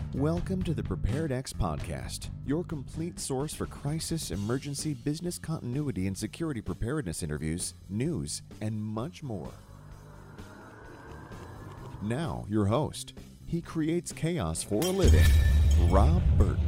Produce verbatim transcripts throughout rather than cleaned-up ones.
Welcome to the PreparedX podcast, your complete source for crisis, emergency, business continuity, and security preparedness interviews, news, and much more. Now, your host. He creates chaos for a living, Rob Burton.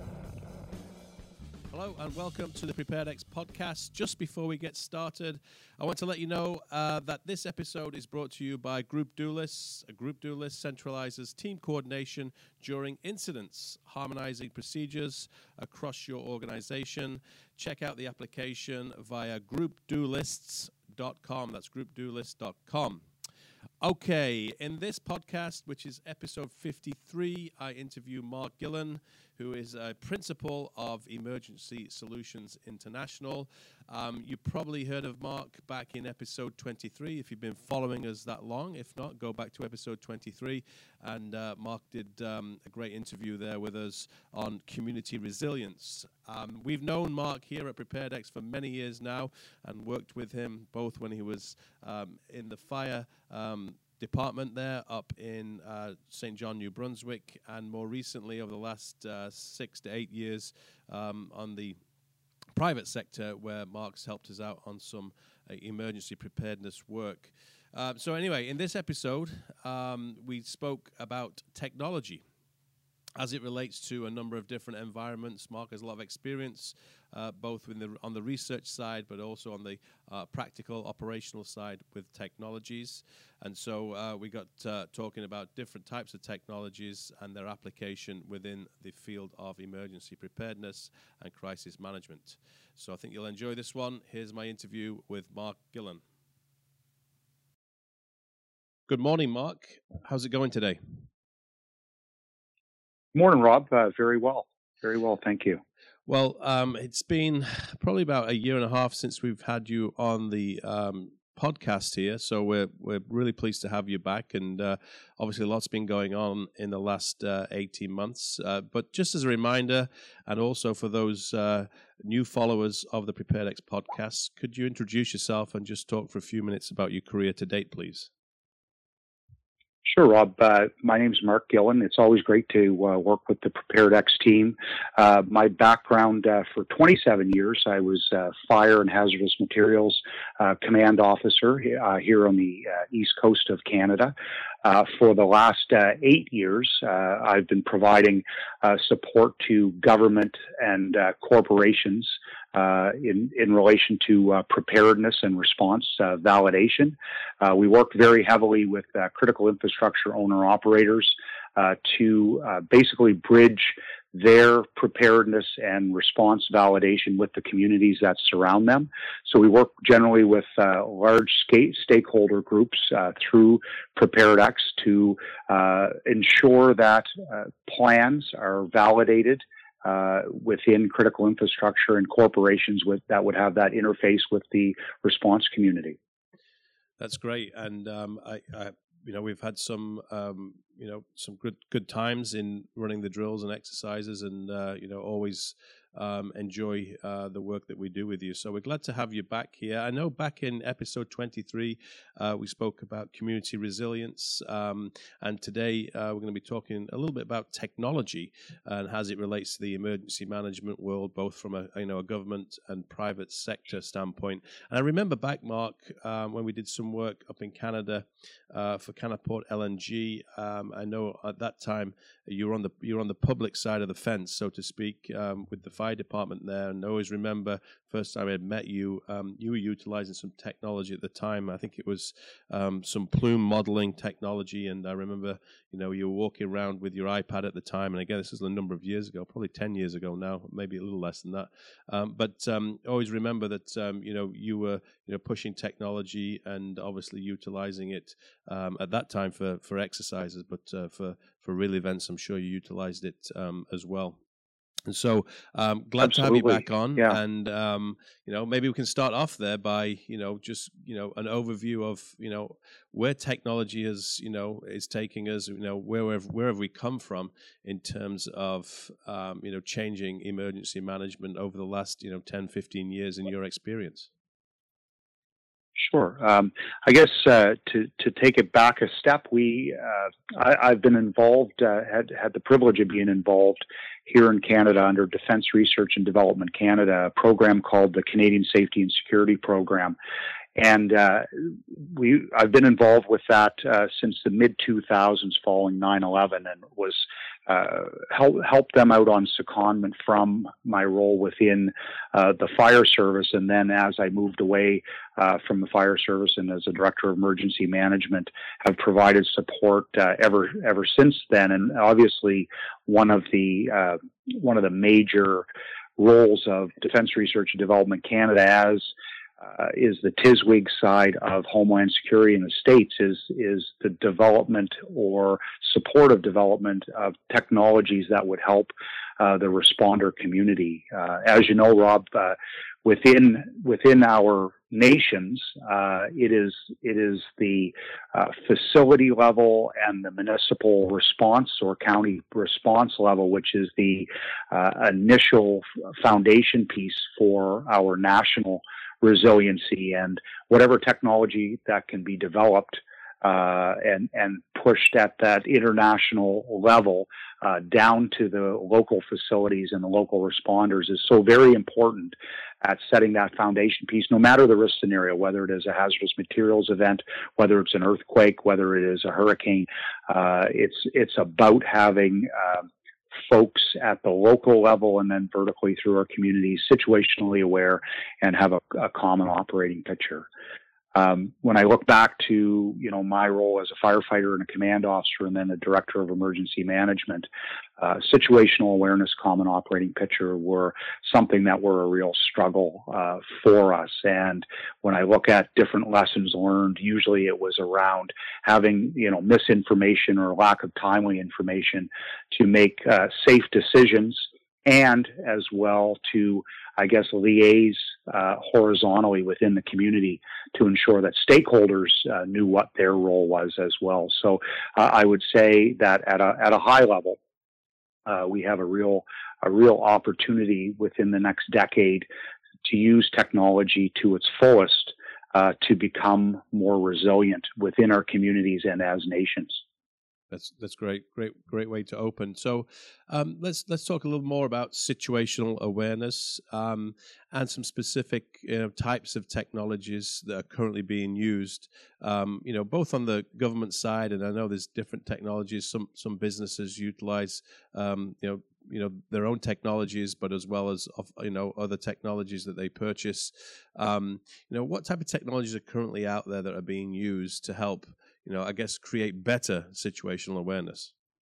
Hello and welcome to the PreparedX podcast. Just before we get started, I want to let you know uh, that this episode is brought to you by Group Duelist. A Group Duelist centralizes team coordination during incidents, harmonizing procedures across your organization. Check out the application via group duelists dot com. That's group duelist dot com. Okay, in this podcast, which is episode fifty-three, I interview Mark Gillen, who is a principal of Emergency Solutions International. Um, you probably heard of Mark back in episode twenty-three, if you've been following us that long. If not, go back to episode twenty-three, and uh, Mark did um, a great interview there with us on community resilience. Um, we've known Mark here at PreparedX for many years now and worked with him both when he was um, in the fire um, department there up in uh, Saint John, New Brunswick, and more recently over the last uh, six to eight years um, on the private sector, where Mark's helped us out on some uh, emergency preparedness work. Uh, so anyway, in this episode, um, we spoke about technology as it relates to a number of different environments. Mark has a lot of experience, uh, both in the, on the research side, but also on the uh, practical, operational side with technologies. And so uh, we got uh, talking about different types of technologies and their application within the field of emergency preparedness and crisis management. So I think you'll enjoy this one. Here's my interview with Mark Gillen. Good morning, Mark. How's it going today? Morning, Rob. Uh, very well. Very well, thank you. Well, um, it's been probably about a year and a half since we've had you on the um, podcast here, so we're we're really pleased to have you back. And uh, obviously, a lot's been going on in the last uh, eighteen months. Uh, but just as a reminder, and also for those uh, new followers of the PreparedX podcast, could you introduce yourself and just talk for a few minutes about your career to date, please? Sure, Rob. Uh, my name is Mark Gillen. It's always great to uh, work with the PreparedX team. Uh, my background uh, for twenty-seven years, I was uh, fire and hazardous materials uh, command officer uh, here on the uh, east coast of Canada. Uh, for the last uh, eight years, uh, I've been providing uh, support to government and uh, corporations uh, in, in relation to uh, preparedness and response uh, validation. Uh, we work very heavily with uh, critical infrastructure owner-operators uh, to uh, basically bridge their preparedness and response validation with the communities that surround them. So we work generally with uh, large sca- stakeholder groups uh, through PreparedX to uh, ensure that uh, plans are validated uh, within critical infrastructure and corporations with that would have that interface with the response community. That's great, and um, I, I, you know, we've had some, um, you know, some good good times in running the drills and exercises, and uh, you know, always um, enjoy uh, the work that we do with you. So we're glad to have you back here. I know back in episode twenty-three, uh, we spoke about community resilience, um, and today uh, we're going to be talking a little bit about technology and as it relates to the emergency management world, both from a you know a government and private sector standpoint. And I remember back, Mark, um, when we did some work up in Canada uh, for Canaport L N G. Um, I know at that time you were on the you were on the public side of the fence, so to speak, um, with the fire department there. And I always remember first time I had met you, um, you were utilizing some technology at the time. I think it was um, some plume modeling technology, and I remember you know you were walking around with your iPad at the time. And again, this is a number of years ago, probably ten years ago now, maybe a little less than that. Um, but um, always remember that um, you know you were you know pushing technology and obviously utilizing it um, at that time for for exercises, but uh, for for real events, I'm sure you utilized it um, as well. And so, um, glad Absolutely. to have you back on. Yeah. And um, you know, maybe we can start off there by you know just you know an overview of you know where technology is you know is taking us. You know, where have where have we come from in terms of um, you know changing emergency management over the last you know ten, fifteen years in your experience? Sure. Um, I guess uh, to to take it back a step, we uh, I, I've been involved, uh, had had the privilege of being involved here in Canada under Defence Research and Development Canada, a program called the Canadian Safety and Security Program. And uh, we, I've been involved with that uh, since the mid two thousands, following nine eleven, and was uh, help help them out on secondment from my role within uh, the fire service. And then, as I moved away uh, from the fire service and as a director of emergency management, have provided support uh, ever ever since then. And obviously, one of the uh, one of the major roles of Defence Research and Development Canada as Uh, is the T S W I G side of Homeland Security in the States is is the development or supportive development of technologies that would help uh, the responder community. Uh, as you know, Rob, uh, within within our nations, uh, it is it is the uh, facility level and the municipal response or county response level, which is the uh, initial foundation piece for our national resiliency, and whatever technology that can be developed uh, and and pushed at that international level uh, down to the local facilities and the local responders is so very important at setting that foundation piece, no matter the risk scenario, whether it is a hazardous materials event, whether it's an earthquake, whether it is a hurricane. Uh, it's it's about having uh, folks at the local level and then vertically through our communities situationally aware and have a, a common operating picture. Um, when I look back to, you know, my role as a firefighter and a command officer and then a director of emergency management, uh, situational awareness, common operating picture were something that were a real struggle uh, for us. And when I look at different lessons learned, usually it was around having, you know, misinformation or lack of timely information to make uh, safe decisions, and as well to, I guess, liaise uh, horizontally within the community to ensure that stakeholders uh, knew what their role was as well. So uh, I would say that at a at a high level, uh, we have a real a real opportunity within the next decade to use technology to its fullest uh, to become more resilient within our communities and as nations. That's that's great, great, great way to open. So um, let's let's talk a little more about situational awareness um, and some specific you know, types of technologies that are currently being used. Um, you know, both on the government side, and I know there's different technologies. Some some businesses utilize um, you know you know their own technologies, but as well as you know other technologies that they purchase. Um, you know, what type of technologies are currently out there that are being used to help, you know, I guess, create better situational awareness?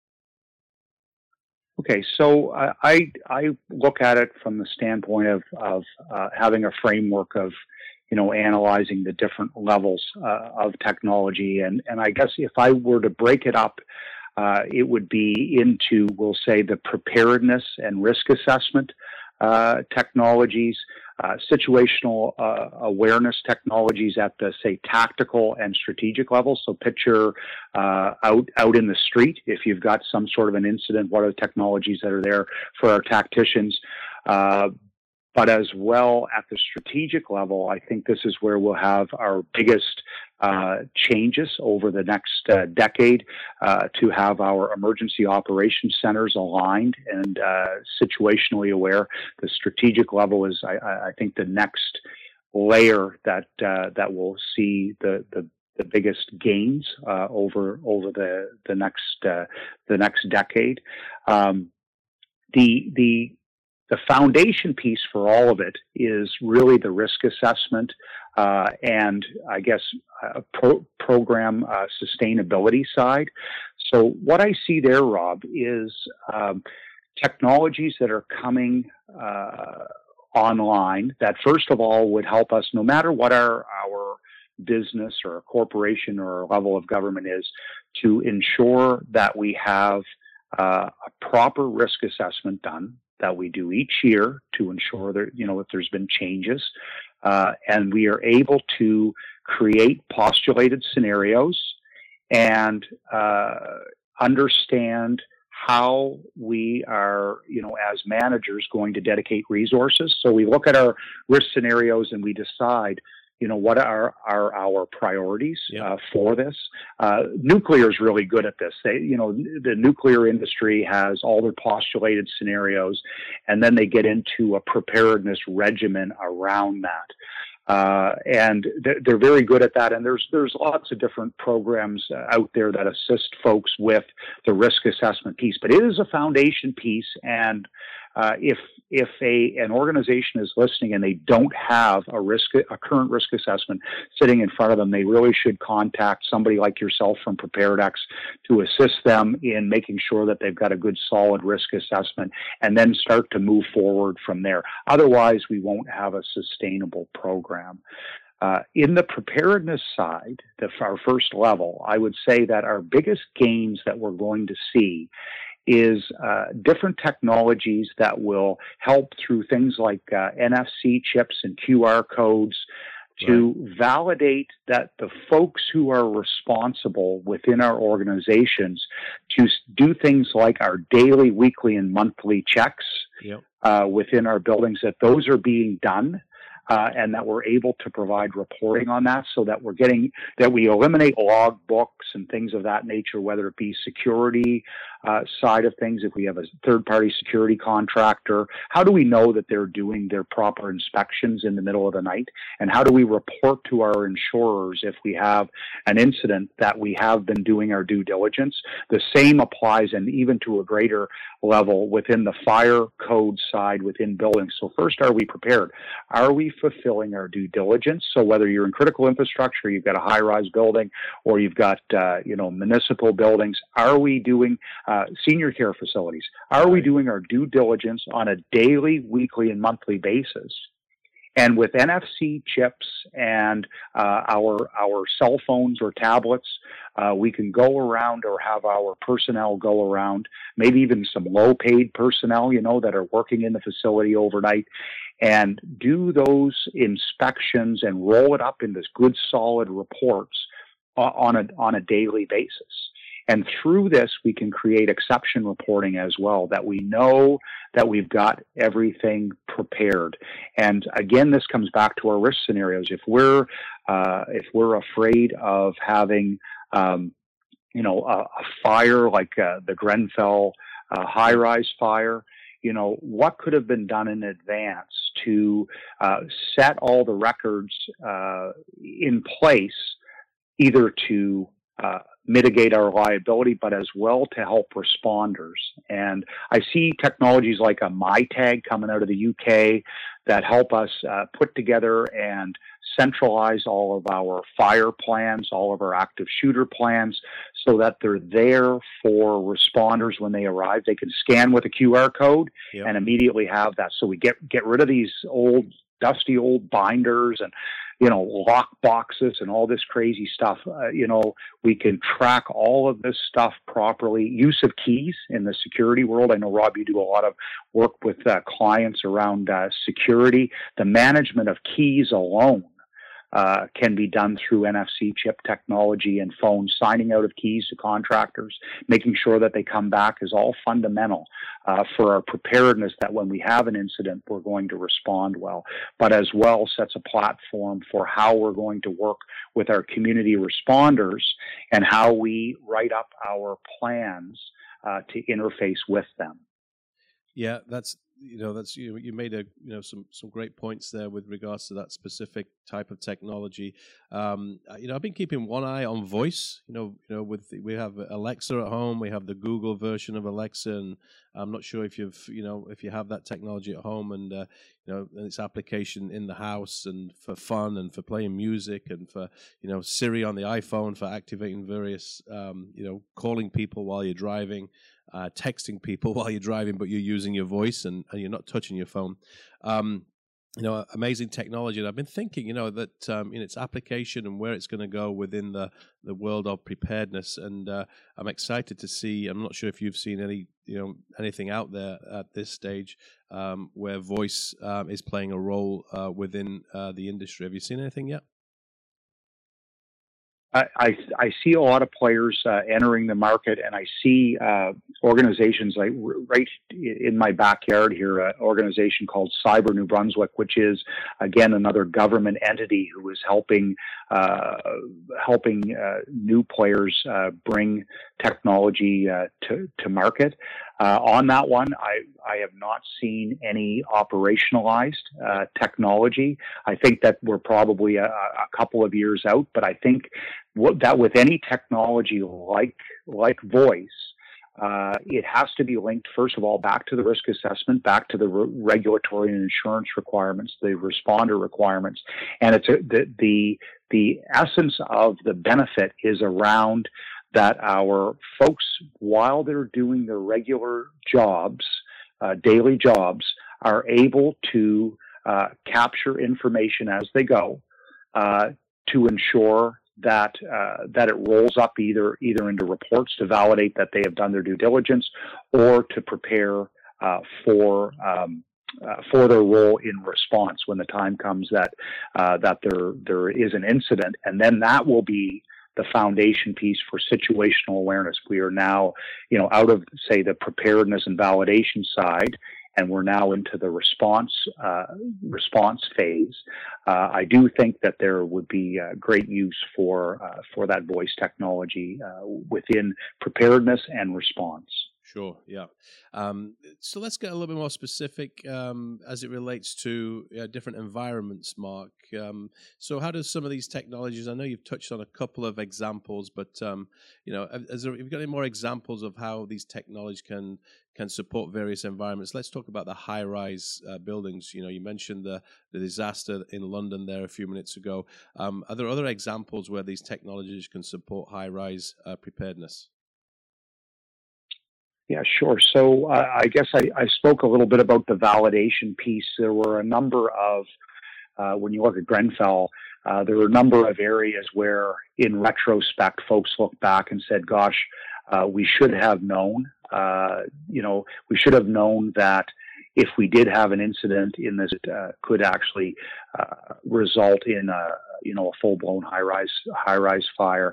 Okay, so uh, I I look at it from the standpoint of of uh, having a framework of, you know, analyzing the different levels uh, of technology, and and I guess if I were to break it up, uh, it would be into, we'll say, the preparedness and risk assessment uh, technologies, uh, situational uh, awareness technologies at the, say, tactical and strategic level. So picture uh, out out in the street, if you've got some sort of an incident, what are the technologies that are there for our tacticians? Uh, but as well at the strategic level, I think this is where we'll have our biggest uh, changes over the next uh, decade uh, to have our emergency operations centers aligned and uh, situationally aware. The strategic level is, I, I think, the next layer that uh, that will see the the the biggest gains uh, over over the the next uh, the next decade. Um, the the The foundation piece for all of it is really the risk assessment uh, and, I guess, uh, pro- program uh, sustainability side. So what I see there, Rob, is um, technologies that are coming uh, online that, first of all, would help us, no matter what our, our business or a corporation or a level of government is, to ensure that we have uh, a proper risk assessment done that we do each year to ensure that, you know, if there's been changes, uh, and we are able to create postulated scenarios and uh, understand how we are, you know, as managers going to dedicate resources. So we look at our risk scenarios and we decide, you know, what are, are our priorities Yep. uh, for this? Uh, nuclear is really good at this. They, you know, the nuclear industry has all their postulated scenarios, and then they get into a preparedness regimen around that. Uh, and they're, they're very good at that. And there's there's lots of different programs uh, out there that assist folks with the risk assessment piece. But it is a foundation piece, and uh, if if a an organization is listening and they don't have a risk a current risk assessment sitting in front of them, they really should contact somebody like yourself from PreparedX to assist them in making sure that they've got a good solid risk assessment, and then start to move forward from there. Otherwise, we won't have a sustainable program. Uh, in the preparedness side, the, our first level, I would say that our biggest gains that we're going to see is uh, different technologies that will help through things like uh, N F C chips and Q R codes to right. validate that the folks who are responsible within our organizations to do things like our daily, weekly, and monthly checks yep. uh, within our buildings, that those are being done. Uh, and that we're able to provide reporting on that, so that we're getting, that we eliminate log books and things of that nature, whether it be security uh, side of things. If we have a third-party security contractor, how do we know that they're doing their proper inspections in the middle of the night? And how do we report to our insurers if we have an incident that we have been doing our due diligence? The same applies, and even to a greater level, within the fire code side within buildings. So first, are we prepared? Are we fulfilling our due diligence? So whether you're in critical infrastructure, you've got a high-rise building, or you've got uh, you know municipal buildings, are we doing uh, senior care facilities? Are we doing our due diligence on a daily, weekly, and monthly basis? And with N F C chips and uh, our our cell phones or tablets, uh, we can go around, or have our personnel go around, maybe even some low-paid personnel, you know, that are working in the facility overnight, and do those inspections and roll it up into good, solid reports on a on a daily basis. And through this, we can create exception reporting as well, that we know that we've got everything prepared. And again, this comes back to our risk scenarios. If we're uh, if we're afraid of having um, you know a, a fire like uh, the Grenfell uh, high-rise fire, you know, what could have been done in advance to uh, set all the records uh, in place, either to uh, mitigate our liability, but as well to help responders. And I see technologies like a MyTag coming out of the U K that help us uh, put together and centralize all of our fire plans, all of our active shooter plans, so that they're there for responders when they arrive. They can scan with a Q R code yep. and immediately have that. So we get get rid of these old, dusty old binders and you know, lock boxes and all this crazy stuff. Uh, you know, we can track all of this stuff properly. Use of keys in the security world. I know, Rob, you do a lot of work with uh, clients around uh, security. The management of keys alone uh, can be done through N F C chip technology and phones. Signing out of keys to contractors, making sure that they come back, is all fundamental uh, for our preparedness, that when we have an incident, we're going to respond well, but as well sets a platform for how we're going to work with our community responders and how we write up our plans uh, to interface with them. Yeah, that's you know that's you you made a you know some some great points there with regards to that specific type of technology. Um, you know, I've been keeping one eye on voice. You know, you know, with we have Alexa at home, we have the Google version of Alexa, and I'm not sure if you've you know if you have that technology at home, and uh, you know, and its application in the house and for fun and for playing music and for you know Siri on the iPhone for activating various um, you know calling people while you're driving. Uh, texting people while you're driving, but you're using your voice and, and you're not touching your phone. Um, you know, amazing technology. And I've been thinking, you know, that um, in its application and where it's going to go within the, the world of preparedness. And uh, I'm excited to see. I'm not sure if you've seen any, you know, anything out there at this stage um, where voice um, is playing a role uh, within uh, the industry. Have you seen anything yet? I, I, I see a lot of players uh, entering the market, and I see uh, organizations like right in my backyard here, an organization called Cyber New Brunswick, which is, again, another government entity who is helping uh, helping uh, new players uh, bring technology uh, to, to market. Uh, on that one, I, I have not seen any operationalized uh, technology. I think that we're probably a, a couple of years out, but I think what, that with any technology like like voice, uh, it has to be linked, first of all, back to the risk assessment, back to the re- regulatory and insurance requirements, the responder requirements, and it's a, the the the essence of the benefit is around that our folks, while they're doing their regular jobs, uh, daily jobs, are able to uh, capture information as they go uh, to ensure that uh, that it rolls up either either into reports to validate that they have done their due diligence, or to prepare uh, for um, uh, for their role in response when the time comes that uh, that there there is an incident, and then that will be the foundation piece for situational awareness. We are now, you know, out of, say, the preparedness and validation side, and we're now into the response uh, response phase. Uh, I do think that there would be uh, great use for uh, for that voice technology uh, within preparedness and response. Sure, yeah. Um, so let's get a little bit more specific um, as it relates to uh, different environments, Mark. Um, so how does some of these technologies, I know you've touched on a couple of examples, but um, you know, has there, have you got any more examples of how these technologies can can support various environments? Let's talk about the high-rise uh, buildings. You know, you mentioned the, the disaster in London there a few minutes ago. Um, are there other examples where these technologies can support high-rise uh, preparedness? Yeah, sure. So uh, I guess I, I spoke a little bit about the validation piece. There were a number of, uh, when you look at Grenfell, uh, there were a number of areas where, in retrospect, folks looked back and said, gosh, uh, we should have known, uh, you know, we should have known that if we did have an incident in this, it uh, could actually uh, result in a, you know, a full-blown high-rise, high-rise fire.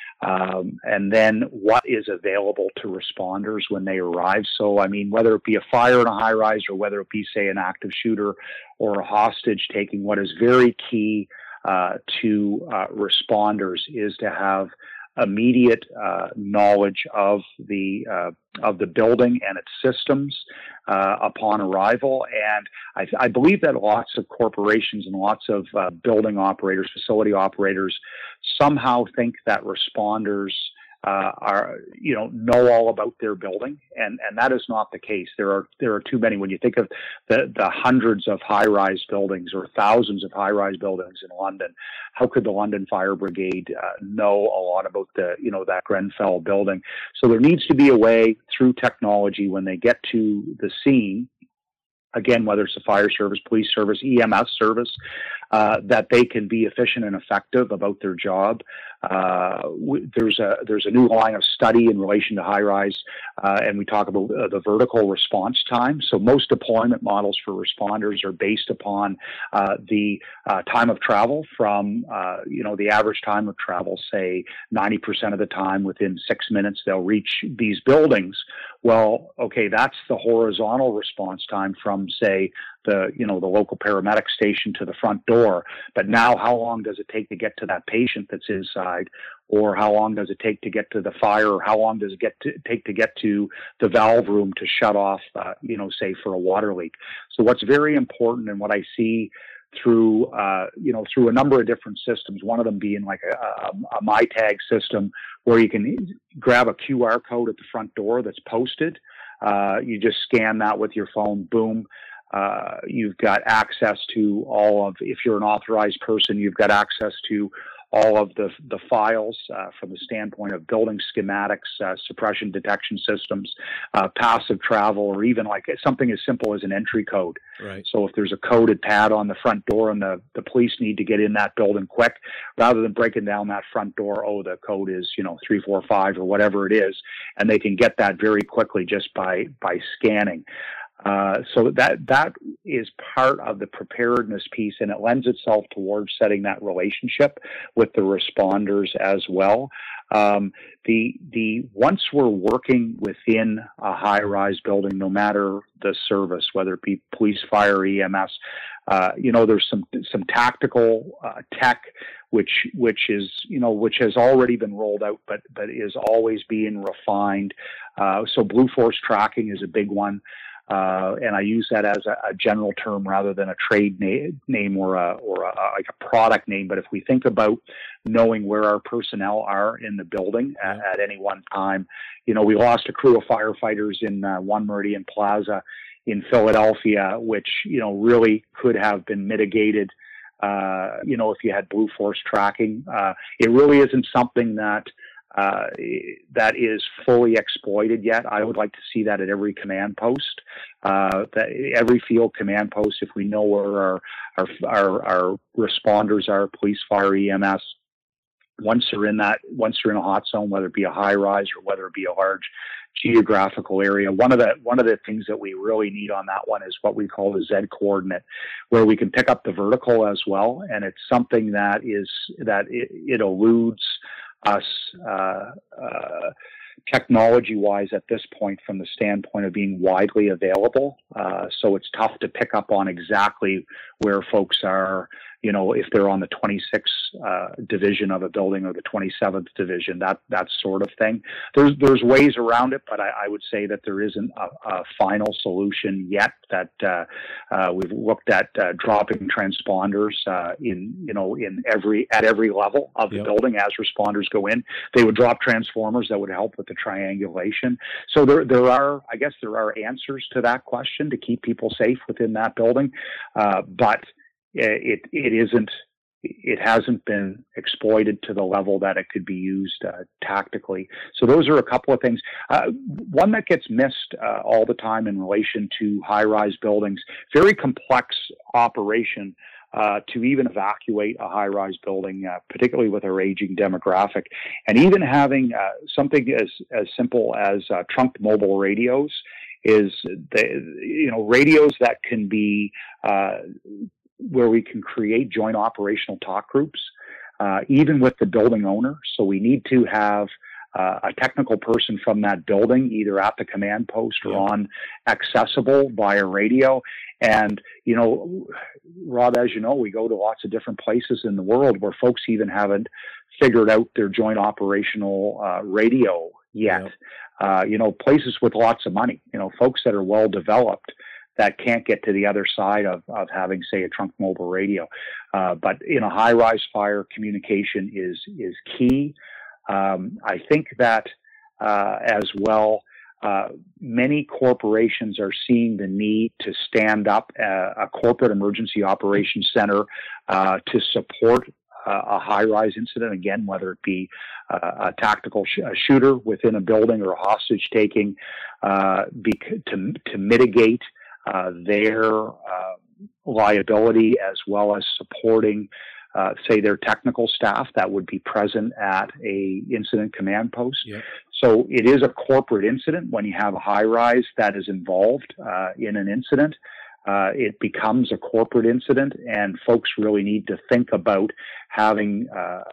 Um, and then what is available to responders when they arrive. So, I mean, whether it be a fire in a high rise or whether it be, say, an active shooter or a hostage taking, what is very key uh, to uh, responders is to have immediate uh, knowledge of the uh, of the building and its systems uh, upon arrival. And I, I believe that lots of corporations and lots of uh, building operators, facility operators, somehow think that responders uh, are, you know, know all about their building, and and that is not the case. There are there are too many. When you think of the the hundreds of high-rise buildings or thousands of high-rise buildings in London, how could the London Fire Brigade uh, know a lot about the, you know, that Grenfell building? So there needs to be a way through technology when they get to the scene, again, whether it's a fire service, police service, E M S service, uh, that they can be efficient and effective about their job. Uh, w- there's a there's a new line of study in relation to high-rise, uh, and we talk about uh, the vertical response time. So most deployment models for responders are based upon uh, the uh, time of travel from, uh, you know, the average time of travel, say ninety percent of the time within six minutes they'll reach these buildings. Well, okay, that's the horizontal response time from, say, the, you know, the local paramedic station to the front door. But now how long does it take to get to that patient that's inside? Or how long does it take to get to the fire? Or how long does it get to, take to get to the valve room to shut off, uh, you know, say for a water leak? So what's very important, and what I see through, uh, you know, through a number of different systems, one of them being like a, a, a MyTag system where you can grab a Q R code at the front door that's posted. Uh, you just scan that with your phone, boom. Uh, you've got access to all of, if you're an authorized person, you've got access to all of the the files uh, from the standpoint of building schematics, uh, suppression detection systems, uh, passive travel, or even like something as simple as an entry code. Right. So if there's a coded pad on the front door and the, the police need to get in that building quick, rather than breaking down that front door, oh, the code is, you know, three four five or whatever it is, and they can get that very quickly just by by scanning. Uh, so that that is part of the preparedness piece, and it lends itself towards setting that relationship with the responders as well. Um, the the once we're working within a high-rise building, no matter the service, whether it be police, fire, E M S, uh, you know, there's some some tactical uh, tech which which is you know which has already been rolled out, but but is always being refined. Uh, so Blue Force tracking is a big one. Uh, and I use that as a, a general term rather than a trade na- name or a, or a, like a product name. But if we think about knowing where our personnel are in the building at, at any one time, you know, we lost a crew of firefighters in uh, One Meridian Plaza in Philadelphia, which, you know, really could have been mitigated. Uh, you know, if you had Blue Force tracking, uh, it really isn't something that Uh, that is fully exploited yet. I would like to see that at every command post, uh, that every field command post. If we know where our our our, our responders are, police, fire, E M S, once they're in that, once they're in a hot zone, whether it be a high rise or whether it be a large geographical area, one of the one of the things that we really need on that one is what we call the Z coordinate, where we can pick up the vertical as well, and it's something that is that it, it eludes us uh, uh, technology-wise at this point from the standpoint of being widely available. Uh, so it's tough to pick up on exactly where folks are, you know, if they're on the twenty-sixth uh, division of a building or the twenty-seventh division, that that sort of thing. There's there's ways around it, but I, I would say that there isn't a, a final solution yet. That uh, uh, we've looked at uh, dropping transponders uh, in you know in every at every level of the yep. building as responders go in. They would drop transformers that would help with the triangulation. So there there are I guess there are answers to that question to keep people safe within that building, uh, but It it isn't. It hasn't been exploited to the level that it could be used uh, tactically. So those are a couple of things. Uh, one that gets missed uh, all the time in relation to high-rise buildings, very complex operation uh, to even evacuate a high-rise building, uh, particularly with our aging demographic, and even having uh, something as as simple as uh, trunked mobile radios is the you know radios that can be uh, where we can create joint operational talk groups, uh, even with the building owner. So we need to have uh, a technical person from that building, either at the command post or on accessible via radio. And, you know, Rob, as you know, we go to lots of different places in the world where folks even haven't figured out their joint operational uh, radio yet. Yep. Uh, you know, places with lots of money, you know, folks that are well developed that can't get to the other side of, of having, say, a trunk mobile radio. Uh, but in a high-rise fire, communication is is key. Um, I think that uh, as well, uh, many corporations are seeing the need to stand up a, a corporate emergency operations center uh, to support uh, a high-rise incident, again, whether it be uh, a tactical sh- a shooter within a building or a hostage taking, uh, bec- to, to mitigate Uh, their uh, liability, as well as supporting, uh, say, their technical staff that would be present at a incident command post. Yep. So it is a corporate incident when you have a high rise that is involved uh, in an incident. Uh, it becomes a corporate incident, and folks really need to think about having uh,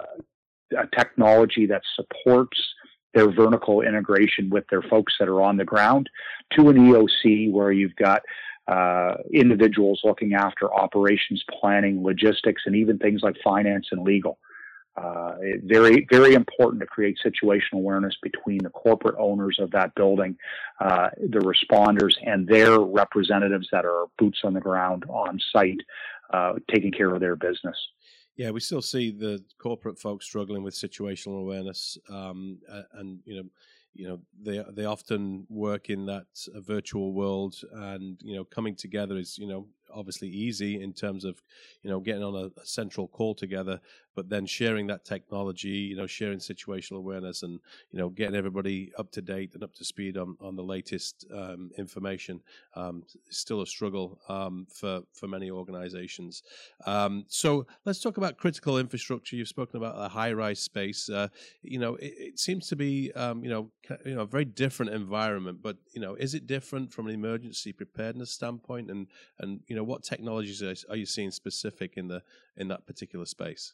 a technology that supports their vertical integration with their folks that are on the ground to an E O C where you've got uh, individuals looking after operations planning, logistics, and even things like finance and legal. Uh, it, very, very important to create situational awareness between the corporate owners of that building, uh, the responders, and their representatives that are boots on the ground on site, uh, taking care of their business. Yeah, we still see the corporate folks struggling with situational awareness, um, and you know, you know, they they often work in that uh, virtual world, and you know, coming together is you know obviously easy in terms of, you know, getting on a, a central call together, but then sharing that technology, you know, sharing situational awareness and, you know, getting everybody up to date and up to speed on, on the latest um, information um, is still a struggle um, for, for many organizations. Um, so let's talk about critical infrastructure. You've spoken about a high-rise space. Uh, you know, it, it seems to be, um, you know, you know, a very different environment, but, you know, is it different from an emergency preparedness standpoint? And, and you know, what technologies are, are you seeing specific in the in that particular space?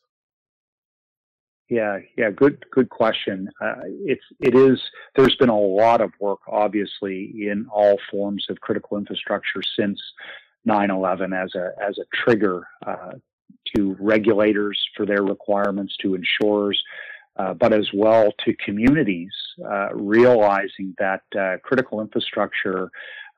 Yeah, yeah, good, good question. Uh, it's, it is. There's been a lot of work, obviously, in all forms of critical infrastructure since nine eleven as a as a trigger uh, to regulators for their requirements, to insurers, uh, but as well to communities, uh, realizing that uh, critical infrastructure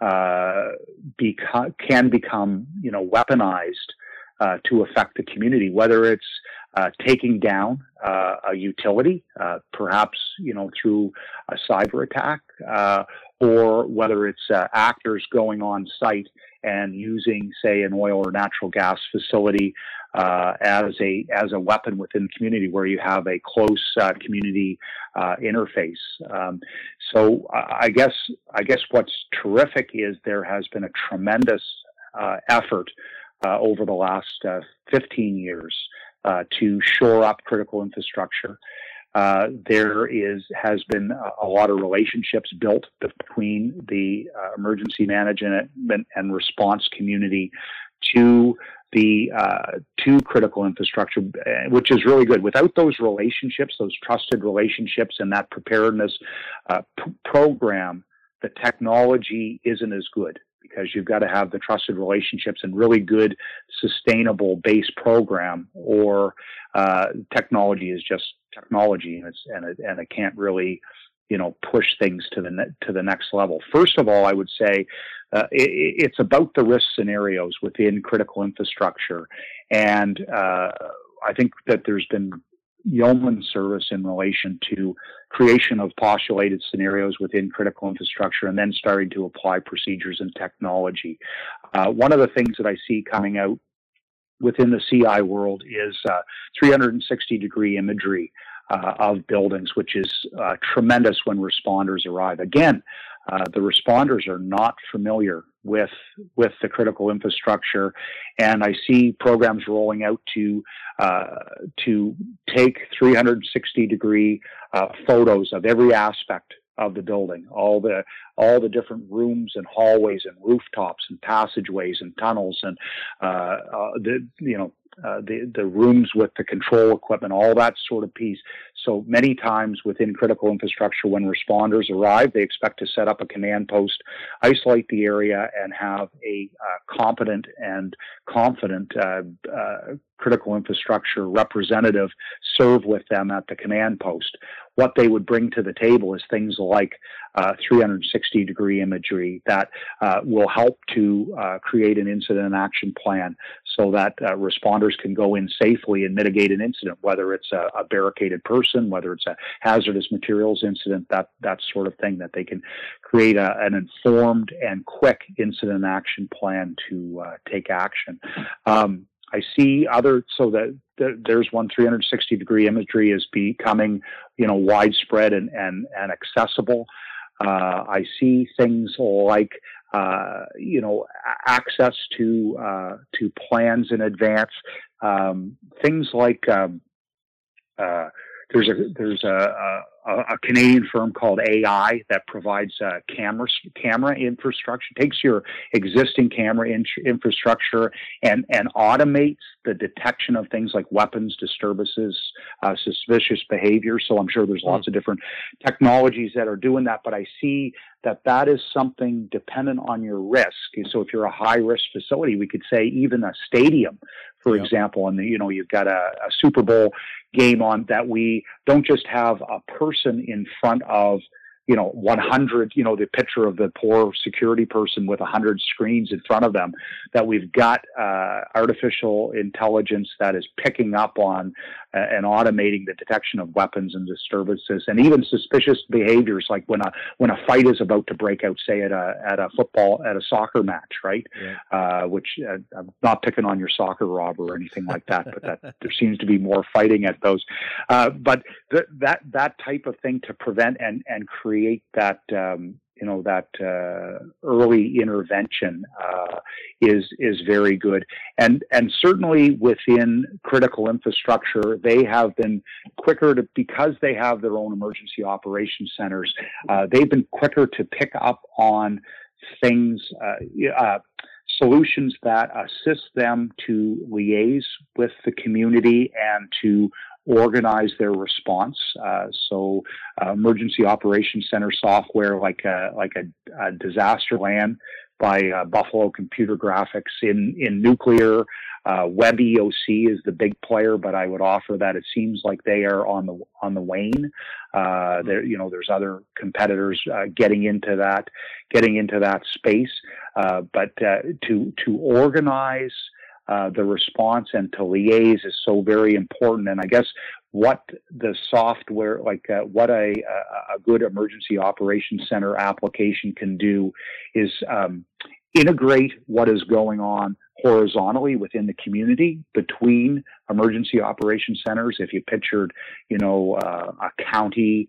uh, beca- can become, you know, weaponized uh, to affect the community, whether it's uh, taking down uh, a utility, uh, perhaps, you know, through a cyber attack, uh, or whether it's uh, actors going on site and using, say, an oil or natural gas facility uh, as a as a weapon within the community, where you have a close uh, community uh, interface. Um, so I guess I guess what's terrific is there has been a tremendous uh, effort uh, over the last uh, fifteen years uh, to shore up critical infrastructure. Uh, there is has been a, a lot of relationships built between the uh, emergency management and response community to the uh, to critical infrastructure, which is really good. Without those relationships, those trusted relationships, and that preparedness uh, p- program, the technology isn't as good, because you've got to have the trusted relationships and really good, sustainable base program, or uh, technology is just technology, and it's and it, and it can't really, you know, push things to the ne- to the next level. First of all, I would say uh, it, it's about the risk scenarios within critical infrastructure, and uh, I think that there's been yeoman service in relation to creation of postulated scenarios within critical infrastructure, and then starting to apply procedures and technology. Uh, one of the things that I see coming out within the C I world is uh, three sixty degree imagery uh, of buildings, which is uh, tremendous when responders arrive. Again, uh, the responders are not familiar with with the critical infrastructure, and I see programs rolling out to uh, to take three sixty degree uh, photos of every aspect of the building, all the all the different rooms and hallways and rooftops and passageways and tunnels, and uh, uh, the you know uh, the the rooms with the control equipment, all that sort of piece. So many times within critical infrastructure, when responders arrive, they expect to set up a command post, isolate the area, and have a uh, competent and confident uh, uh, critical infrastructure representative serve with them at the command post. What they would bring to the table is things like uh, three sixty degree imagery that uh, will help to uh, create an incident action plan, so that uh, responders can go in safely and mitigate an incident, whether it's a, a barricaded person, whether it's a hazardous materials incident, that that sort of thing, that they can create a, an informed and quick incident action plan to uh, take action. Um, I see other, so that the, there's one three sixty degree imagery is becoming, you know, widespread and, and, and accessible. Uh, I see things like, uh, you know, access to, uh, to plans in advance, um, things like, um, uh, There's a there's a, a, a Canadian firm called A I that provides uh, camera camera infrastructure, takes your existing camera in, infrastructure and and automates the detection of things like weapons, disturbances, uh, suspicious behavior. So I'm sure there's lots mm. of different technologies that are doing that, but I see that that is something dependent on your risk. So if you're a high risk facility, we could say even a stadium, for yep. example, and you know you've got a, a Super Bowl game on, that we don't just have a person in front of you know, one hundred, you know, the picture of the poor security person with one hundred screens in front of them, that we've got uh, artificial intelligence that is picking up on uh, and automating the detection of weapons and disturbances, and even suspicious behaviors, like when a when a fight is about to break out, say at a at a football at a soccer match, right? Yeah. Uh, which uh, I'm not picking on your soccer, Rob, or anything like that, but that there seems to be more fighting at those. Uh, but th- that that type of thing to prevent and and create that. Um, you know, that uh, early intervention uh, is is very good. And and certainly within critical infrastructure, they have been quicker to, because they have their own emergency operations centers, uh, they've been quicker to pick up on things, uh, uh, solutions that assist them to liaise with the community and to organize their response. Uh, so, uh, emergency operations center software like a, like a, a Disasterland by uh, Buffalo Computer Graphics in in nuclear. Uh, Web E O C is the big player, but I would offer that it seems like they are on the on the wane. Uh, there, you know, there's other competitors uh, getting into that, getting into that space. Uh, but uh, to to organize Uh, the response and to liaise is so very important. And I guess what the software, like uh, what a, a good emergency operations center application can do is um, integrate what is going on horizontally within the community between emergency operations centers. If you pictured, you know, uh, a county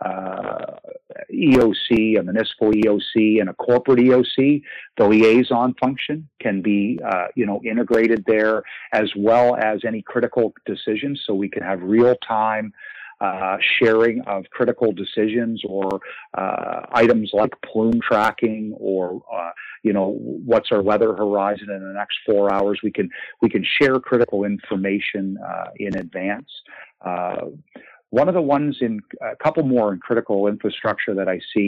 Uh, E O C, a municipal E O C, and a corporate E O C, the liaison function can be, uh, you know, integrated there, as well as any critical decisions. So we can have real-time uh, sharing of critical decisions, or uh, items like plume tracking, or uh, you know, what's our weather horizon in the next four hours. We can we can share critical information uh, in advance. Uh, One of the ones in a couple more in critical infrastructure that I see,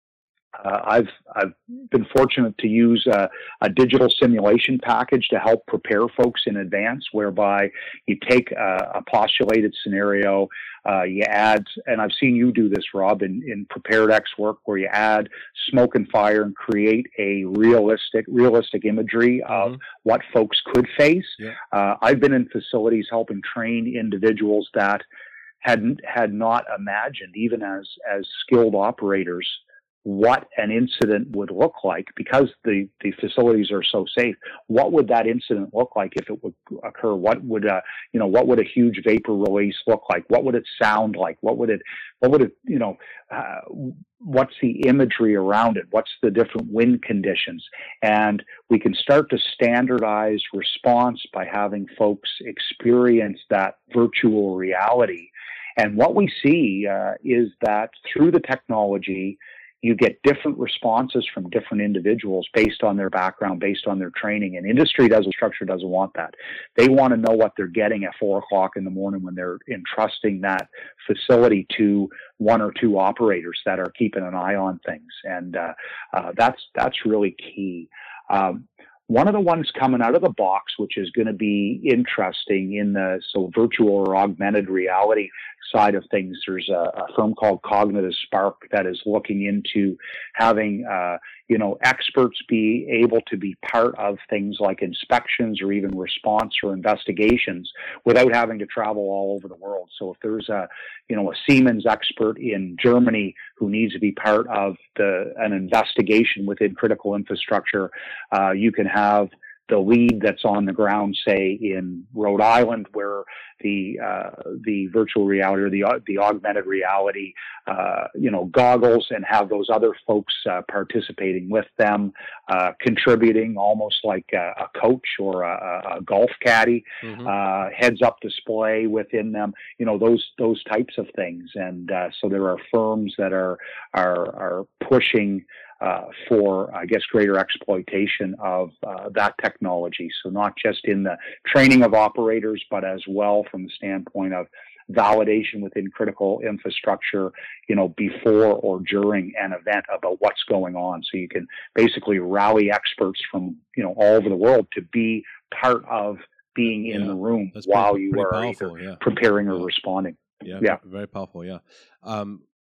uh, I've I've been fortunate to use a, a digital simulation package to help prepare folks in advance, whereby you take a, a postulated scenario, uh, you add, and I've seen you do this, Rob, in, in PreparedX work, where you add smoke and fire and create a realistic realistic imagery of mm-hmm. what folks could face. Yeah. Uh, I've been in facilities helping train individuals that had had not imagined, even as as skilled operators, what an incident would look like, because the, the facilities are so safe. What would that incident look like if it would occur? What would uh, you know? What would a huge vapor release look like? What would it sound like? What would it? What would it? You know? Uh, what's the imagery around it? What's the different wind conditions? And we can start to standardize response by having folks experience that virtual reality. And what we see uh, is that through the technology, you get different responses from different individuals based on their background, based on their training. And industry doesn't, structure doesn't want that. They want to know what they're getting at four o'clock in the morning when they're entrusting that facility to one or two operators that are keeping an eye on things. And uh, uh, that's that's really key. Um, One of the ones coming out of the box, which is going to be interesting in the so virtual or augmented reality side of things, there's a, a firm called Cognitive Spark that is looking into having, uh, you know, experts be able to be part of things like inspections or even response or investigations without having to travel all over the world. So if there's a, you know, a Siemens expert in Germany who needs to be part of the an investigation within critical infrastructure, uh, you can have the lead that's on the ground, say in Rhode Island, where the uh, the virtual reality or the the augmented reality, uh, you know, goggles, and have those other folks uh, participating with them, uh, contributing almost like a, a coach or a, a golf caddy, mm-hmm. uh, heads up display within them. You know, those those types of things. And uh, so there are firms that are are are pushing Uh, for, I guess, greater exploitation of uh, that technology. So not just in the training of operators, but as well from the standpoint of validation within critical infrastructure, you know, before or during an event about what's going on. So you can basically rally experts from, you know, all over the world to be part of being in yeah, the room while pretty, you pretty are powerful, either yeah. preparing or yeah. responding. Yeah, yeah, very powerful, yeah. Um,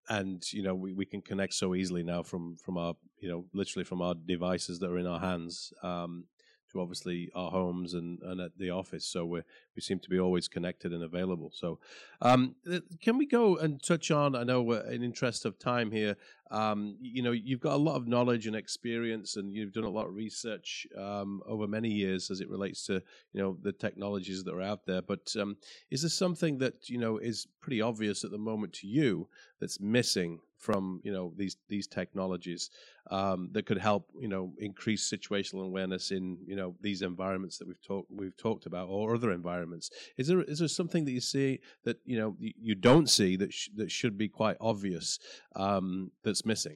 and you know we, we can connect so easily now from from our you know literally from our devices that are in our hands um, to obviously our homes and, and at the office. So we we seem to be always connected and available. So um, can we go and touch on? I know uh, in interest of time here, um, you know you've got a lot of knowledge and experience, and you've done a lot of research um, over many years as it relates to you know the technologies that are out there. But um, is there something that you know is pretty obvious at the moment to you that's missing from you know these these technologies um, that could help you know increase situational awareness in you know these environments that we've talked we've talked about, or other environments? Is there is there something that you see that you know you don't see that sh- that should be quite obvious um, that's missing?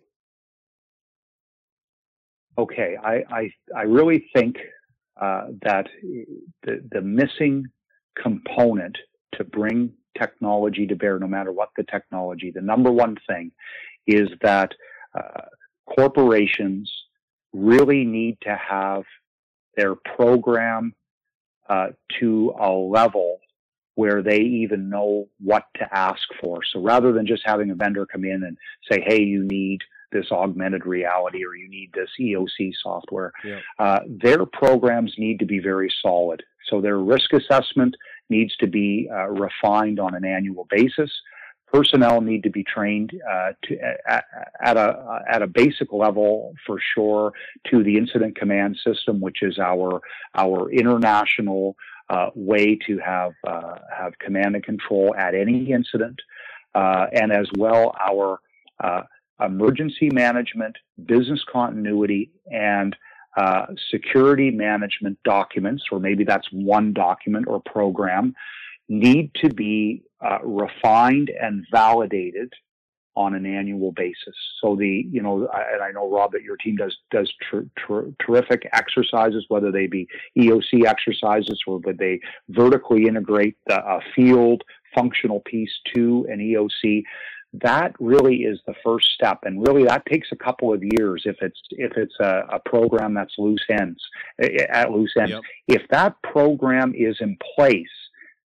Okay, I I, I really think uh, that the the missing component to bring technology to bear, no matter what the technology, the number one thing is that uh, corporations really need to have their program uh, to a level where they even know what to ask for. So rather than just having a vendor come in and say, hey, you need this augmented reality or you need this E O C software, yeah. uh, their programs need to be very solid. So their risk assessment needs to be uh, refined on an annual basis. Personnel need to be trained uh, to, at, at a at a basic level, for sure, to the incident command system, which is our our international uh, way to have uh, have command and control at any incident, uh, and as well our uh, emergency management, business continuity, and Uh, security management documents, or maybe that's one document or program, need to be uh, refined and validated on an annual basis. So the, you know, I, and I know, Rob, that your team does does ter- ter- terrific exercises, whether they be E O C exercises or whether they vertically integrate the uh, field functional piece to an E O C. That really is the first step, and really that takes a couple of years if it's if it's a, a program that's loose ends at loose ends. Yep. If that program is in place,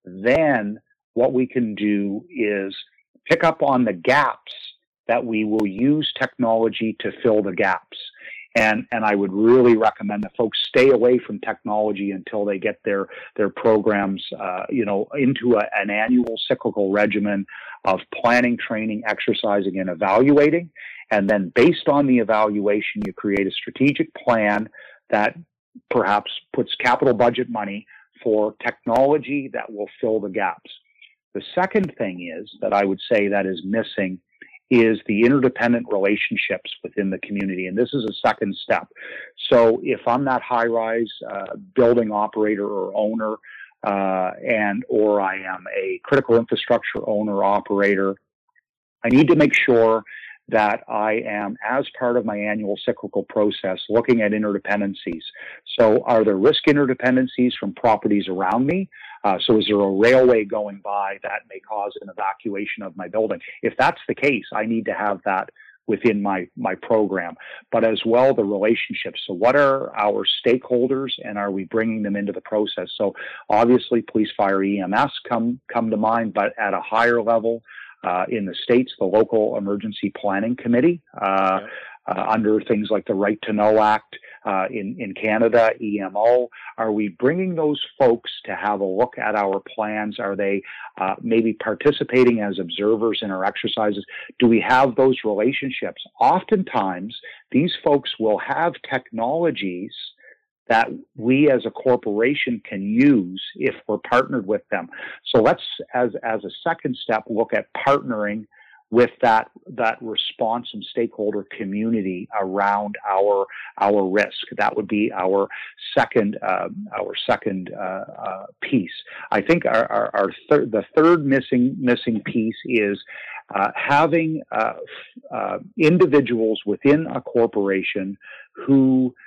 then what we can do is pick up on the gaps that we will use technology to fill the gaps. And and I would really recommend that folks stay away from technology until they get their their programs, uh, you know, into a, an annual cyclical regimen of planning, training, exercising, and evaluating. And then based on the evaluation, you create a strategic plan that perhaps puts capital budget money for technology that will fill the gaps. The second thing is that I would say that is missing is the interdependent relationships within the community. And this is a second step. So if I'm that high-rise uh, building operator or owner, uh, and or I am a critical infrastructure owner operator, I need to make sure that I am, as part of my annual cyclical process, looking at interdependencies. So are there risk interdependencies from properties around me? Uh, so is there a railway going by that may cause an evacuation of my building? If that's the case, I need to have that within my, my program. But as well, the relationships. So what are our stakeholders, and are we bringing them into the process? So obviously, police, fire, E M S come, come to mind, but at a higher level, uh, in the States, the local emergency planning committee, uh, yeah. uh, under things like the Right to Know Act, Uh, in, in Canada, E M O, are we bringing those folks to have a look at our plans? Are they uh, maybe participating as observers in our exercises? Do we have those relationships? Oftentimes, these folks will have technologies that we as a corporation can use if we're partnered with them. So let's, as, as a second step, look at partnering with that that response and stakeholder community around our our risk. That would be our second uh, our second uh, uh, piece. I think our, our, our thir- the third missing missing piece is uh, having uh, uh, individuals within a corporation who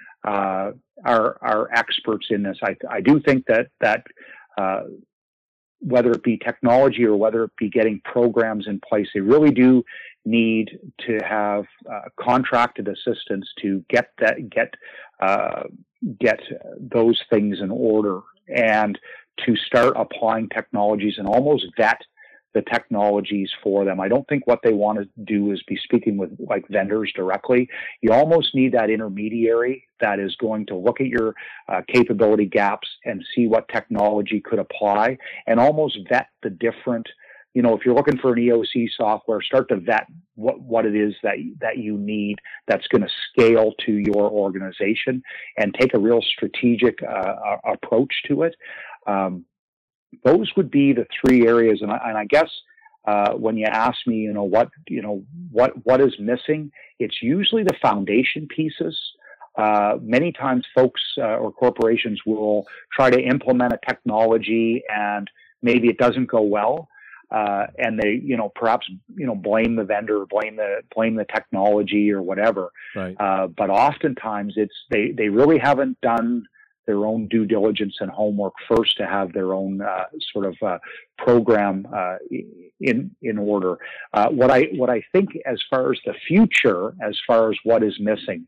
uh, are are experts in this. I I do think that that. Uh, whether it be technology or whether it be getting programs in place, they really do need to have uh, contracted assistance to get that, get, uh, get those things in order, and to start applying technologies and almost vet the technologies for them. I don't think what they want to do is be speaking with like vendors directly. You almost need that intermediary that is going to look at your uh, capability gaps and see what technology could apply, and almost vet the different, you know, if you're looking for an E O C software, start to vet what, what it is that, that you need that's going to scale to your organization, and take a real strategic uh, approach to it. Um, those would be the three areas. And I, and I guess uh, when you ask me, you know, what, you know, what, what is missing, it's usually the foundation pieces. Uh, many times folks uh, or corporations will try to implement a technology and maybe it doesn't go well. Uh, and they, you know, perhaps, you know, blame the vendor, blame the, blame the technology or whatever. Right. Uh, but oftentimes it's, they, they really haven't done their own due diligence and homework first to have their own, uh, sort of, uh, program, uh, in, in order. Uh, what I, what I think as far as the future, as far as what is missing,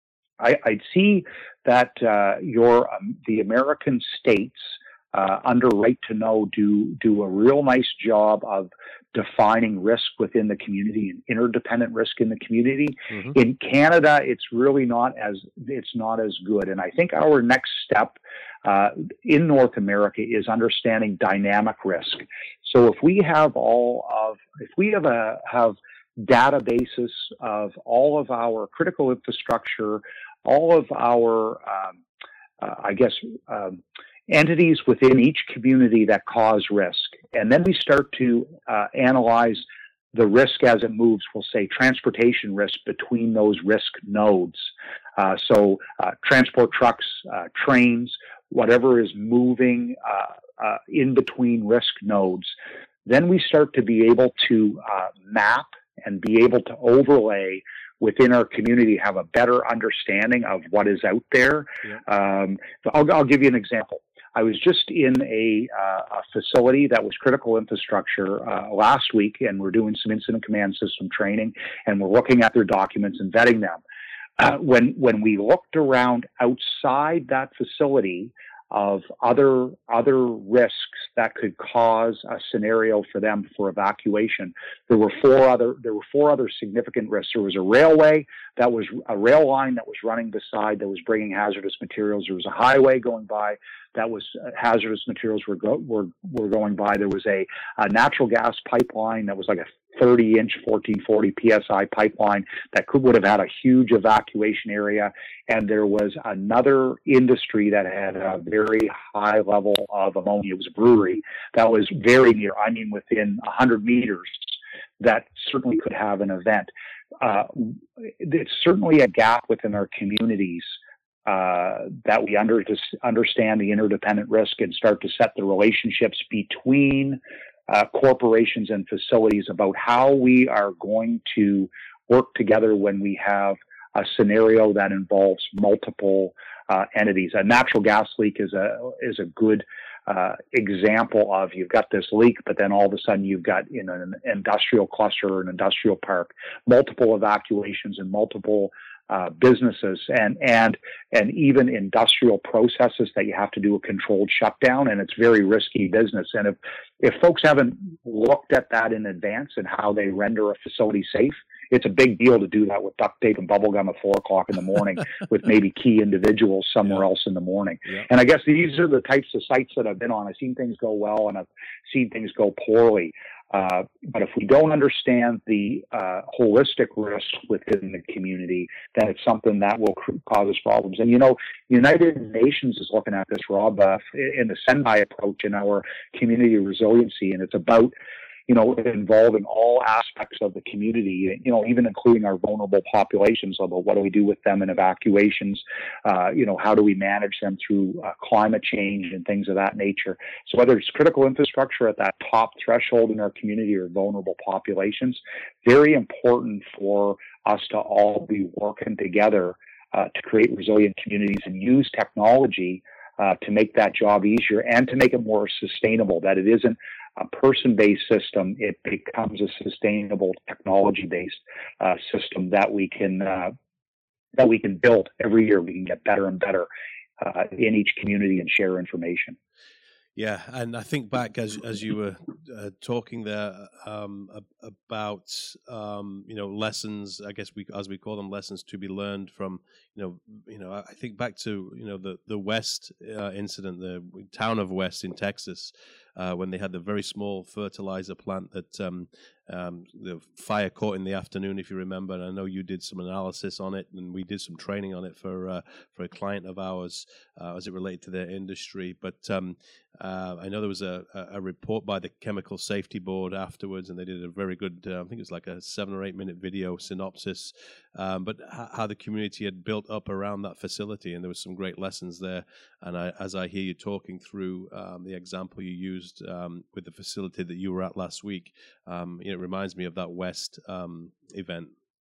I, I'd see that, uh, your, um, the American states, Uh, under Right to Know do do a real nice job of defining risk within the community and interdependent risk in the community. Mm-hmm. In Canada, it's really not as it's not as good. And I think our next step uh, in North America is understanding dynamic risk. So if we have all of if we have a have databases of all of our critical infrastructure, all of our um, uh, I guess. Um, entities within each community that cause risk. And then we start to uh, analyze the risk as it moves, we'll say transportation risk between those risk nodes. Uh, so uh, transport trucks, uh, trains, whatever is moving uh, uh, in between risk nodes. Then we start to be able to uh, map and be able to overlay within our community, have a better understanding of what is out there. Yeah. Um, I'll, I'll give you an example. I was just in a, uh, a facility that was critical infrastructure uh, last week, and we're doing some incident command system training, and we're looking at their documents and vetting them. Uh, when when we looked around outside that facility of other other risks that could cause a scenario for them for evacuation, there were four other there were four other significant risks. There was a railway that was a rail line that was running beside that was bringing hazardous materials. There was a highway going by that was uh, hazardous materials were, go, were were going by. There was a, a natural gas pipeline that was like a thirty inch, fourteen forty P S I pipeline that could would have had a huge evacuation area. And there was another industry that had a very high level of ammonia. It was a brewery that was very near, I mean, within one hundred meters, that certainly could have an event. Uh, it's certainly a gap within our communities uh, that we under, understand the interdependent risk and start to set the relationships between uh, corporations and facilities about how we are going to work together when we have a scenario that involves multiple uh, entities. A natural gas leak is a is a good uh, example of you've got this leak, but then all of a sudden you've got in an industrial cluster or an industrial park, multiple evacuations and multiple uh, businesses and and and even industrial processes that you have to do a controlled shutdown, and it's very risky business. And if if folks haven't looked at that in advance and how they render a facility safe, it's a big deal to do that with duct tape and bubble gum at four o'clock in the morning with maybe key individuals somewhere yeah. else in the morning. Yeah. And I guess these are the types of sites that I've been on. I've seen things go well and I've seen things go poorly. Uh, but if we don't understand the uh, holistic risk within the community, then it's something that will cause us problems. And, you know, United Nations is looking at this, Rob, uh, in the Sendai approach in our community resiliency, and it's about, you know, involving all aspects of the community, you know, even including our vulnerable populations, about what do we do with them in evacuations, uh, you know, how do we manage them through uh, climate change and things of that nature. So whether it's critical infrastructure at that top threshold in our community or vulnerable populations, very important for us to all be working together uh, to create resilient communities and use technology uh, to make that job easier and to make it more sustainable, that it isn't a person-based system, it becomes a sustainable technology-based uh, system that we can uh, that we can build every year. We can get better and better uh, in each community and share information. Yeah, and I think back as as you were uh, talking there um, about um, you know lessons. I guess we as we call them lessons to be learned from you know you know I think back to you know the the West uh, incident, the town of West in Texas, uh, when they had the very small fertilizer plant that um, um, the fire caught in the afternoon, if you remember. And I know you did some analysis on it, and we did some training on it for uh, for a client of ours uh, as it related to their industry. But um, uh, I know there was a, a report by the Chemical Safety Board afterwards, and they did a very good, uh, I think it was like a seven or eight minute video synopsis, um, but h- how the community had built up around that facility, and there was some great lessons there. And I, as I hear you talking through um, the example you used um, with the facility that you were at last week, um, you know, it reminds me of that West um, event.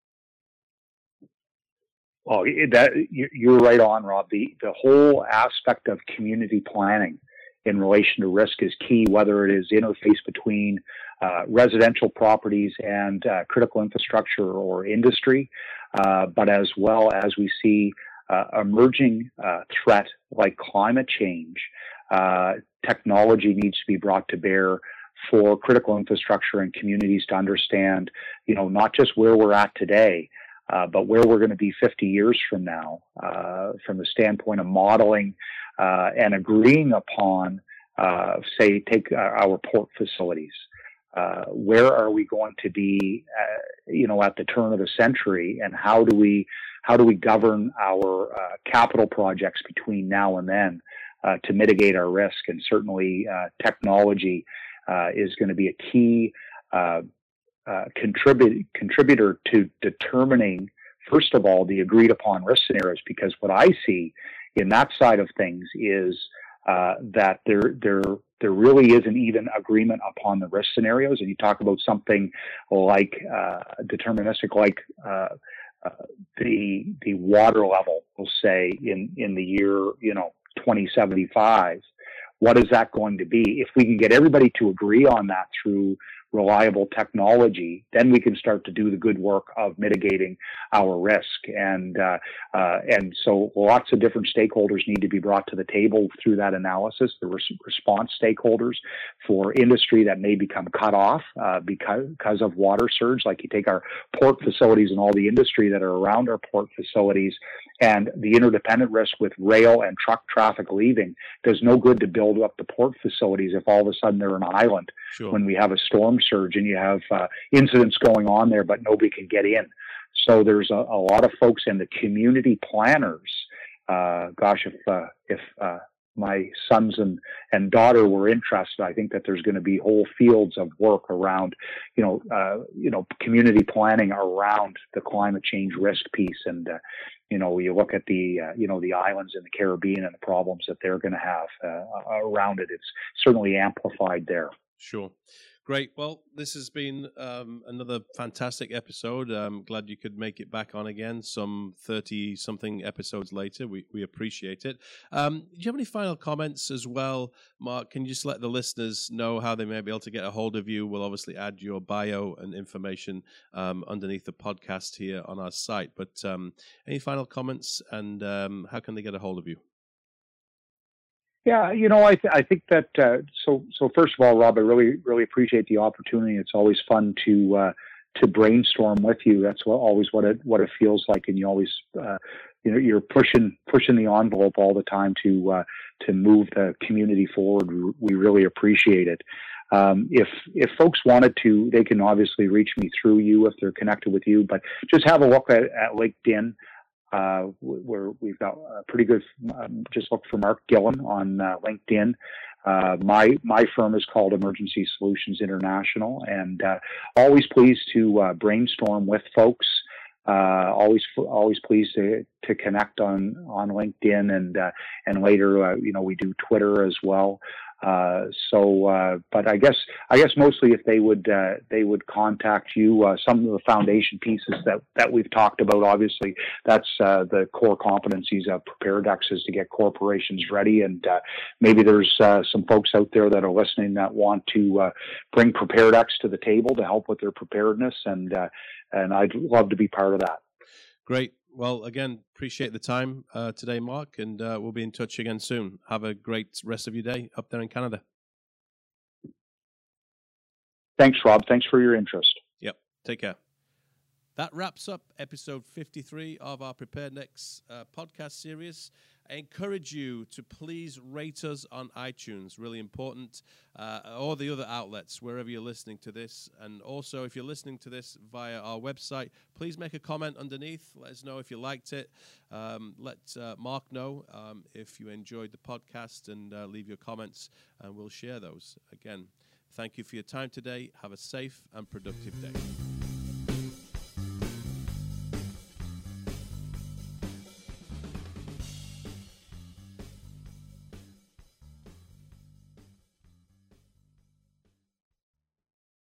Oh, that you're right on, Rob. The the whole aspect of community planning in relation to risk is key, whether it is interface between uh, residential properties and uh, critical infrastructure or industry, uh, but as well as we see uh, emerging uh, threat like climate change. Uh, technology needs to be brought to bear for critical infrastructure and communities to understand, you know, not just where we're at today, Uh, but where we're going to be fifty years from now, uh, from the standpoint of modeling uh, and agreeing upon, uh, say, take uh, our port facilities. Uh, where are we going to be, uh, you know, at the turn of the century, and how do we how do we govern our uh, capital projects between now and then uh, to mitigate our risk? And certainly, uh, technology uh, is going to be a key Uh, Uh, contribute, contributor to determining, first of all, the agreed upon risk scenarios, because what I see in that side of things is uh, that there, there, there really isn't even agreement upon the risk scenarios. And you talk about something like uh, deterministic, like uh, uh, the the water level, we'll say in in the year you know twenty seventy-five. What is that going to be? If we can get everybody to agree on that through reliable technology, then we can start to do the good work of mitigating our risk. And uh, uh, and so lots of different stakeholders need to be brought to the table through that analysis. The res- response stakeholders for industry that may become cut off uh, because, because of water surge, like you take our port facilities and all the industry that are around our port facilities, and the interdependent risk with rail and truck traffic leaving. There's no good to build up the port facilities if all of a sudden they're an island. Sure. When we have a storm surge and you have uh, incidents going on there, but nobody can get in. So there's a, a lot of folks in the community planners. Uh, gosh, if uh, if uh, my sons and, and daughter were interested, I think that there's going to be whole fields of work around, you know, uh, you know, community planning around the climate change risk piece. And uh, you know, you look at the uh, you know the islands in the Caribbean and the problems that they're going to have uh, around it. It's certainly amplified there. Sure. Great. Well, this has been um, another fantastic episode. I'm glad you could make it back on again some thirty-something episodes later. We we appreciate it. Um, do you have any final comments as well, Mark? Can you just let the listeners know how they may be able to get a hold of you? We'll obviously add your bio and information um, underneath the podcast here on our site. But um, any final comments, and um, how can they get a hold of you? Yeah, you know, I th- I think that uh, so so. First of all, Rob, I really really appreciate the opportunity. It's always fun to uh, to brainstorm with you. That's what, always what it what it feels like, and you always uh, you know you're pushing pushing the envelope all the time to uh, to move the community forward. We really appreciate it. Um, if if folks wanted to, they can obviously reach me through you if they're connected with you. But just have a look at, at LinkedIn. Uh, where we've got a pretty good, um, just look for Mark Gillen on uh, LinkedIn. Uh, my my firm is called Emergency Solutions International, and uh, always pleased to uh, brainstorm with folks. Uh, always always pleased to, to connect on on LinkedIn, and uh, and later uh, you know we do Twitter as well. Uh, so, uh, but I guess, I guess mostly if they would, uh, they would contact you, uh, some of the foundation pieces that, that we've talked about, obviously that's, uh, the core competencies of PreparedX is to get corporations ready. And, uh, maybe there's, uh, some folks out there that are listening that want to, uh, bring PreparedX to the table to help with their preparedness. And, uh, and I'd love to be part of that. Great. Well, again, appreciate the time uh, today, Mark, and uh, we'll be in touch again soon. Have a great rest of your day up there in Canada. Thanks, Rob. Thanks for your interest. Yep. Take care. That wraps up episode fifty-three of our Preparednext uh, podcast series. I encourage you to please rate us on iTunes, really important, uh, or the other outlets, wherever you're listening to this. And also, if you're listening to this via our website, please make a comment underneath. Let us know if you liked it. Um, let uh, Mark know um, if you enjoyed the podcast, and uh, leave your comments, and we'll share those. Again, thank you for your time today. Have a safe and productive day.